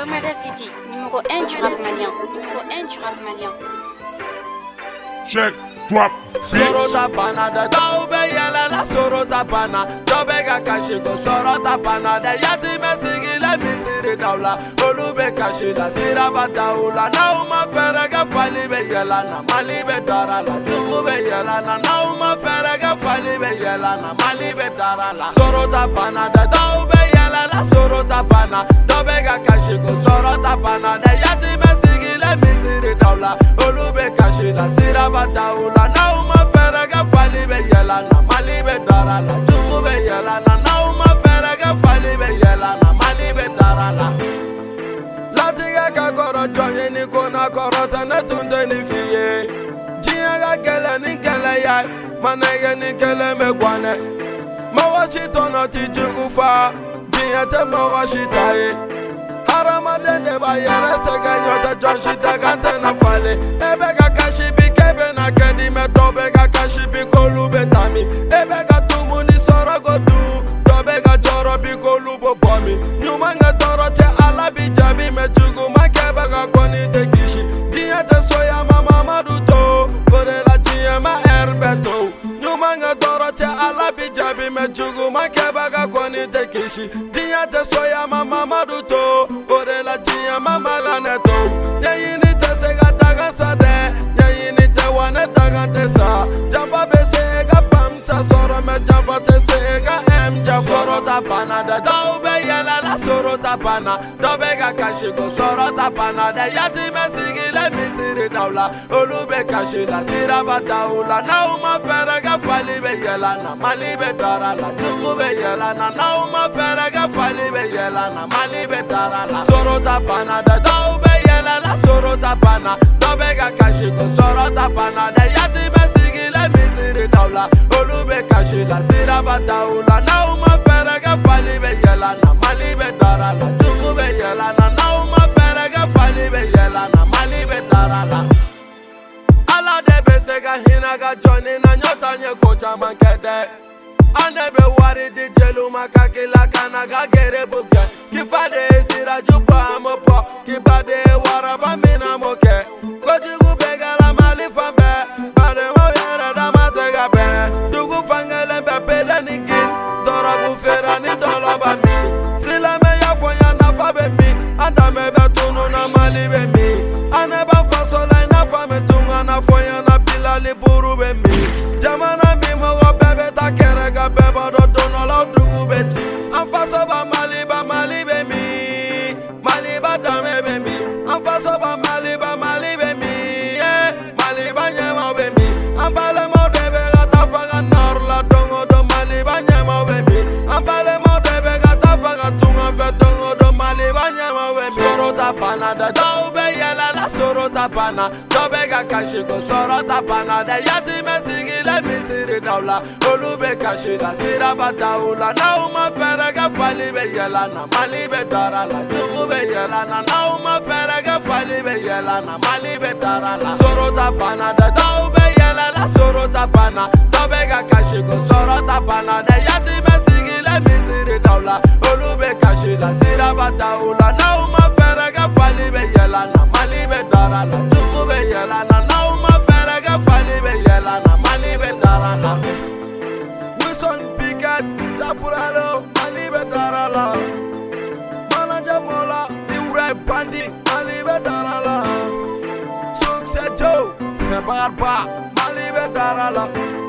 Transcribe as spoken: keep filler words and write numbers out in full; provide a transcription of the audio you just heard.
Gomada City, numéro un du rap malien. Numéro un du rap malien. Check, drop, Sorota panada, taube yala la sorota pana. Tobega kashiko, sorota panada. Yati mesigi la misiri daula. Olube kashila, siraba daula. Nauma ferega falibe yala na malibe darala. Jumube yala na nauma ferega falibe yala na malibe darala. Sorota panada, taube yala la sorota pana. Tobega kashiko, sorota panada. Yati mesigi la misiri daula. Olube kashila, siraba daula. Nauma ferega falibe yala na malibe darala. Jumube yala na nauma ferega falibe yala na malibe darala. Latiga ka koro joye ni kona koro tane tunde ni fiye. Jiya ga kele ni kele ya, manege ni kele me kwane. Mawashi tono ti jugufa, jiya te mawashi taye. Harama dende ba yere sega nyota jonshi dagante na fale. Ebe ga kashi bi kebe na kedi me tobe ga kashi bi kolu betami. Ebe ga tumu ni soro go du, tobe ga joro bi kolu bo bomi. Nyuma nga toro che ala bi jabi me jugu ma kebe ga koni te kishi. Jiya te soya mama maduto, kore la jiya ma erbeto. Nyuma nga toro che ala bi jabi me jugu ma kebe ga koni te kishi. Jiya te soya mama maduto, kore la jiya mama ganeto. Yeyini te sega daga sade, yeyini te wane daga te sa. Jamba be sega pamsa soro me jamba te sega em ja sorota panada. Daube yela la sorota pana, daube ga kashiko sorota panada. Yati me sigi le misiri daula, olube kashila siraba daula. Nauma ferega falibe yela na malibe darala. Jumube yela na nauma ferega falibe yela na malibe darala. Sorota panada, daube yela la sorota pana, daube ga kashiko sorota panada. Yati me sigi le misiri daula, olube kashila siraba daula. Nauma ferega falibe yela na malibe darala. Jumube yela na nauma ferega falibe yela na malibe darala. Ala de besega hinaga Johnny na nyota nye kocha mankede. Anebe wari di jelu makakila kanaga gere buke. Kifade sira jupa amopo, kibade waraba mina moke. Kojigu begala malifambe, bade mo yere da matega be. Dugu fangele be pede nikin, dora bufera ni dola bami. Sila me ya foya na fabe mi, anda me be tunu na mali be mi. Aneba fasola na fame tunga na foya na bilali buru be mi. Jamana mi mo bebe ta kere ga beba do dono la dugu beti. Anfaso ba mali ba mali be mi, mali ba dame be mi. Anfaso ba mali ba mali be mi, yeah, mali ba nyama be mi. Ambale mo debe ga ta faga nor la dongo do mali ba nyama be mi. Ambale mo debe ga ta faga tunga fe dongo do mali ba nyama be mi. Sorota panada, daube yela la sorota pana, daube ga kashiko sorota panada. Yati me sigi le misiri daula, olube kashila siraba daula. Nauma ferega falibe yela na malibe darala. Jumube yela na nauma ferega falibe yela na malibe darala. Sorota panada, daube yela la sorota pana, daube ga kashiko sorota panada. Yati me sigi le misiri daula, olube kashila siraba daula. Nauma ferega falibe yela na malibe darala. Jumube yela na nauma ferega falibe yela na malibe darala. Wilson Pickett, Chapuralo, malibe darala. Manager Mola, Iure Bandi, malibe darala. Success Joe, Barba, malibe darala.